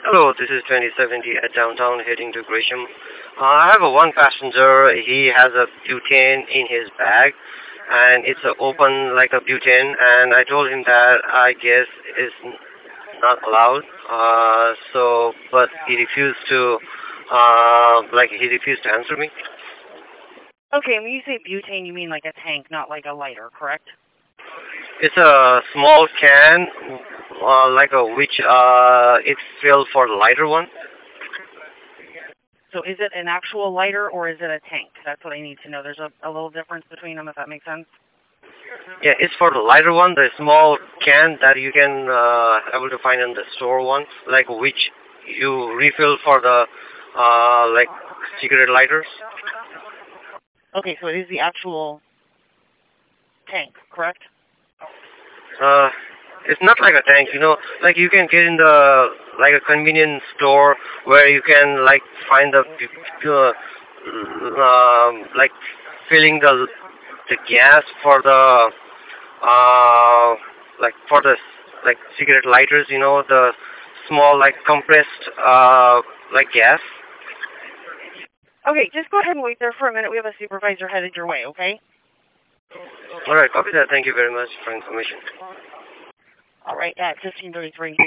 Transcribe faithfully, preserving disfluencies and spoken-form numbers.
Hello, this is twenty seventy at downtown heading to Gresham. Uh, I have a one passenger. He has a butane in his bag, and it's a open like a butane. And I told him that I guess is not allowed. Uh, so, but he refused to, uh, like he refused to answer me. Okay, when you say butane, you mean like a tank, not like a lighter, correct? It's a small can, uh, like a which uh, it's filled for the lighter one. So is it an actual lighter or is it a tank? That's what I need to know. There's a, a little difference between them, if that makes sense. Yeah, it's for the lighter one, the small can that you can uh, able to find in the store ones, like which you refill for the uh, like cigarette lighters. Okay, so it is the actual tank, correct? Uh, it's not like a tank, you know, like you can get in the like a convenience store where you can like find the uh, um, like filling the the gas for the uh like for the like cigarette lighters, you know, the small like compressed uh like gas. Okay, just go ahead and wait there for a minute. We have a supervisor headed your way, okay? All right, copy that. Thank you very much for information. All right, at fifteen thirty-three.